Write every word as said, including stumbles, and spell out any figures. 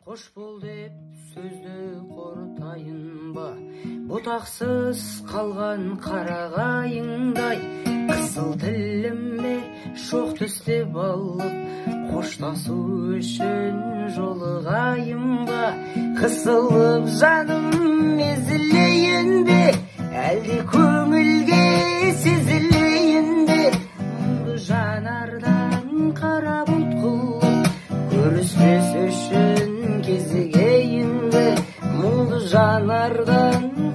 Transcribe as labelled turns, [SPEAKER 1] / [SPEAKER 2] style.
[SPEAKER 1] Қош бол деп сөзді қорытайын ба, бұтақсыз қалған қарағайыңдай, қызыл тіліме шоқ түстеп алып, қоштасу үшін жолығайын ба, қысылып жаным езілейін бе, әлде көңілге сезілейін бе, мұңды жанардан қара бұлт қылып, көріспес үшін кезігейін бе, мұңды жанардан